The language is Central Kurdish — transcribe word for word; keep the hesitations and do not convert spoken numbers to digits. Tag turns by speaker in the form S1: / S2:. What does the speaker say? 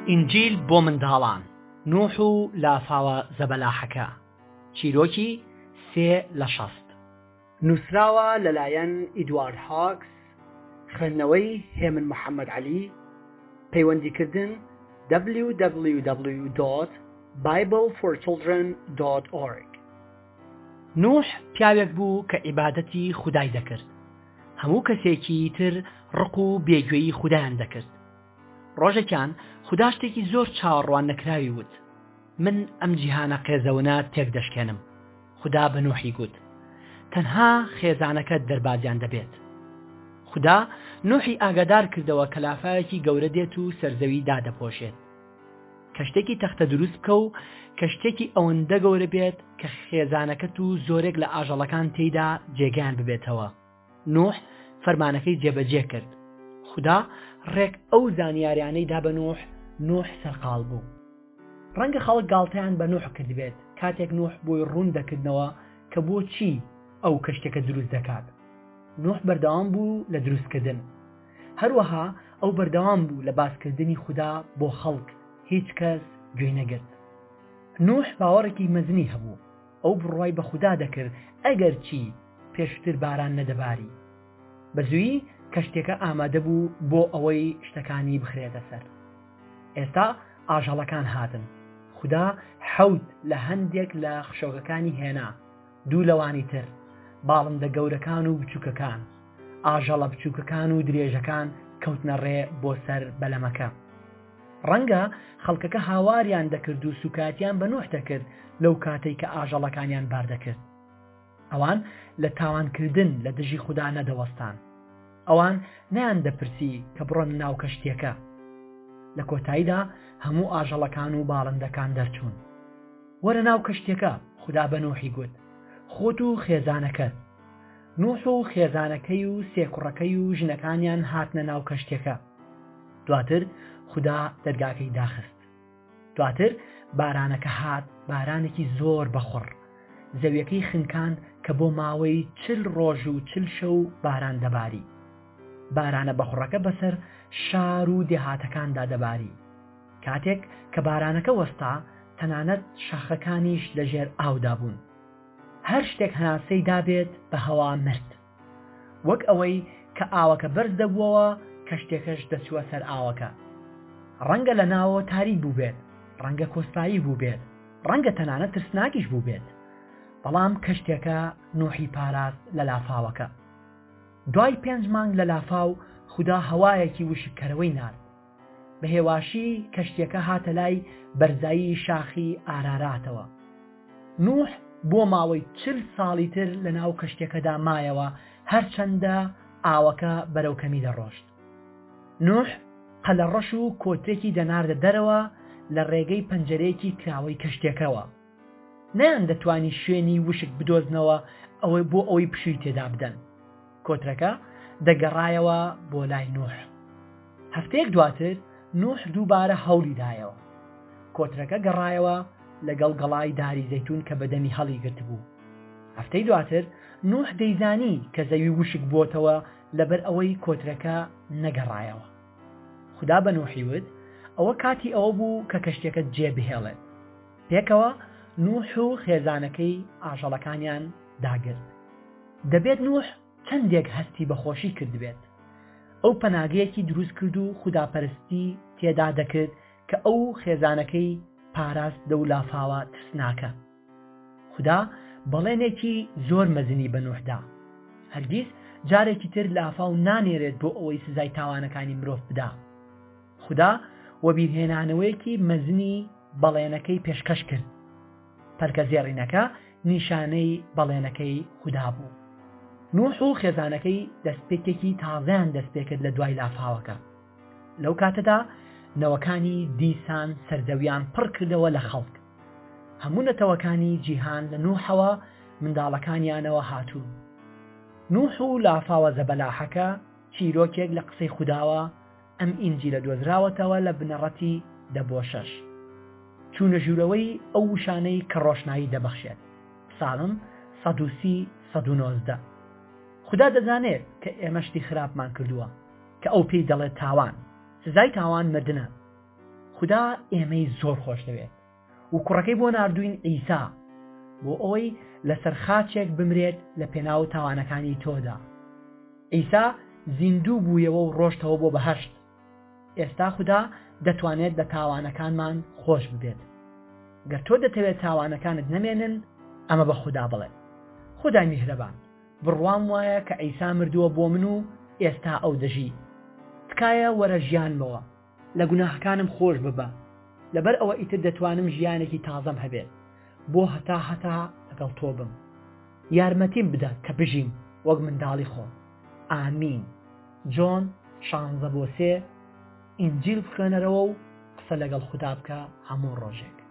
S1: ئینجیل بۆ منداڵان نوح و لافاوە زەبەلاحەکە چیرۆکی سێ لە شەست نووسراوە لەلایەن ئیدوارد هاکس خوێندنەوەی هێمن محەممەد عەلی پەیوەندیکردن دبلیو دبلیو دبلیو دۆت بایبل فۆر چڵدرن دۆت ئۆرگ نوح پیاوێک بوو کە عیبادەتی خودای دەکرد هەموو کەسێکی تر ڕق و بێگوێیی خودایان دەکرد ڕۆژێکیان خوددا شتێکی زۆر چاوەڕوان نەکراوی وت من ئەم جیهانە قێزەونە تێک دەشکێنم خوددا بە نوحی گوت تەنها خێزانەکەت دەربازیان دەبێت خوددا نوحی ئاگادار کردەوە کە لافایەکی گەورە دێت و سەرزەوی دادەپۆشێت کە شتێکی تەختە دروست بکە و کە شتێکی ئەوەندە گەورە بێت کە خێزانەکەت و زۆرێک لە ئاژەڵەکان تێیدا جێگیان ببێتەوە نوح فەرمانەکەی جێبەجێ کرد خوددا ڕێک ئەو زانیاریانەی دا بە نوح نوح سەرقاڵ بوو ڕەنگە خەڵک گاڵتەیان بە نوح کردبێت کاتێک نوح بۆی ڕوون دەکردنەوە کە بۆ چی ئەو کەشتێکە دروست دەکات نوح بەردەوام بوو لە دروستکردن هەروەها ئەو بەردەوام بوو لە باسکردنی خوددا بۆ خەڵک هیچ کەس گوێی نەگرت نوح باوەڕێکی مەزنی هەبوو ئەو بڕوای بە خوددا دەکرد ئەگەر چی پێشتر باران نەدەباری بەزوویی کەشتێکە ئامادە بوو بۆ ئەوەی شتەکانی بخرێتە سەر ئێستا ئاژەڵەکان هاتن خوددا حەوت لە هەندێک لە خشۆکەکانی هێنا دوو لەوانی تر باڵندە گەورەکان و بچووکەکان ئاژەڵە بچووکەکان و درێژەکان کەوتنە ڕێ بۆ سەر بەلەمەکە ڕەنگە خەڵکەکە هاواریان دەکرد و سوکاتیان بە نوح دەکرد لەو کاتەی کە ئاژەڵەکانیان باردەکرد ئەوان لە تاوانکردن لە دژی خوددا نەدەوەستان ئەوان نیان دەپرسی کە بڕۆن ناو کەشتێکە لە کۆتاییدا هەموو ئاژەڵەکان و باڵندەکان دەرچوون وەرە ناو کەشتێکە خوددا بە نوحی گوت خۆت و خێزانەکەت نوح و خێزانەکەی و سێکوڕەکەی و ژنەکانیان هاتنە ناو کەشتێکە دواتر خوددا دەرگاکەی داخست دواتر بارانەکە هات بارانێکی زۆر بەخوڕ زەویەکەی خنکان کە بۆ ماوەی چل ڕۆژ و چل شەو باران دەباری بارانە بەخوڕەکە بەسەر شار و دێهاتەکاندا دەباری کاتێک کە بارانەکە وەستا تەنانەت شاخەکانیش لەژێر ئاودا بوون هەر شتێک هەناسەی دابێت بە هەوا مرد وەک ئەوەی کە ئاوەکە بەرز دەبووەوە کەشتێکەش دەچووە سەر ئاوەکە ڕەنگە لە ناوە تاریک بوو بێت ڕەنگە کۆسپایی بوو بێت ڕەنگە تەنانەت ترسناکیش بوو بێت بەڵام کەشتێکە نوحی پاراست لە لافاوەکە دوای پێنج مانگ لە لافاو خوددا هەوایەکی وشکەرەوەی نارد بە هێواشی کەشتێکە هاتە لای بەرزایی شاخی ئاراراتەوە نوح بۆ ماوەی چل ساڵی تر لە ناو کەشتێکەدا مایەوە هەرچەندە ئاوەکە بەرەو کەمی دەڕۆشت نوح قەلەڕەش و کۆترێکی دەناردە دەرەوە لە ڕێگەی پەنجەرەیەکی کراوەی کەشتێکەوە نەیان دەتوانی شوێنی وشک بدۆزنەوە ئەوەی بۆ ئەوەی پشووی تێدا بدەن کۆترەکە دەگەڕایەوە بۆ لای نوح هەفتەیەک دواتر نوح دووبارە هەوڵی دایەوە کۆترەکە گەڕایەوە لەگەڵ گەڵای داری زەیتون کە بەدەمی هەڵی گرت بوو هەفتەی دواتر نوح دەیزانی کە زەوی وشک بۆتەوە لەبەر ئەوەی کۆترەکە نەگەڕایەوە خوددا بە نوحی وت ئەوە کاتی ئەوە بوو کە کەشتێکە جێبهێڵێت پێکەوە نوح و خێزانەکەی ئاژەڵەکانیان داگرت دەبێت نوح چەندێک هەستی بەخۆشی کردبێت ئەو پەناگەیەکی دروست کرد و خوداپەرستی تێدا دەکرد کە ئەو خێزانەکەی پاراست دە و لافاوە ترسناکە خوددا بەڵێنێکی زۆر مەزنی بە نوحدا هەرگیز جارێکی تر لافاو نانێرێت بۆ ئەوەی سزای تاوانەکانی مرۆڤ بدا خوددا وەبیرهێنانەوەیەکی مەزنی بەڵێنەکەی پێشکەش کرد پەرکە زێڕینەکە نیشانەی بەڵێنەکەی خوددا بوو نوح و خێزانەکەی دەستپێکێکی تازەیان دەستپێکرد لە دوای لافاوەکە لەو کاتەدا نەوەکانی دیسان سەرزەویان پڕ کردەوە لە خەڵک هەموو نەتەوەکانی جیهان لە نوحەوە منداڵەکانیانەوە هاتوو نوح و لافاوە زەبەلاحەکە چیرۆکێک لە قسەی خودداوە ئەم ئینجیلە دۆزراوەتەوە لە بنەڕەتی دە بۆ شەش چوونە ژوورەوەی ئەو وشانەی کە ڕۆشنایی دەبەخشێت ساڵم سەد و سی سەد و نۆزدە خوددا دەزانێت کە ئێمە شتی خراپمان کردووە کە ئەو پێی دەڵێت تاوان سزای تاوان مردنە خدا ئێمەی زۆر خۆش دەوێت و کوڕەکەی بۆ ناردوین ئیسا بۆ ئەوەی لەسەر خاچێک بمرێت لە پێناو تاوانەکانی تۆدا. ئیسا زیندوو بوویەوە و ڕۆشتەوە بۆ بەهەشت. ئێستا خدا دەتوانێت لە تاوانەکانمان خۆش ببێت. گەر تۆ دەتەوێت تاوانەکانت نەمێنن ئەمە بە خدا بڵێ: خدای میهرەبان، بڕوام وایە کە ئیسا مردووە بۆ من و ئێستا ئەو دەژی. تکایە وەرە ژیانمەوە، لە گوناهەکانم خۆش ببە، لەبەر ئەوە ئیتر دەتوانم ژیانێکی تازەم هەبێت بۆ هەتا هەتا لەگەڵ تۆ بم. یارمەتیم بدە کە بژیم وەک منداڵی خۆ. ئامین. جۆن شانزە بۆ سێ. ئینجیل بخوێنەرەوە و قسە لەگەڵ خدا بکە هەموو ڕۆژێک.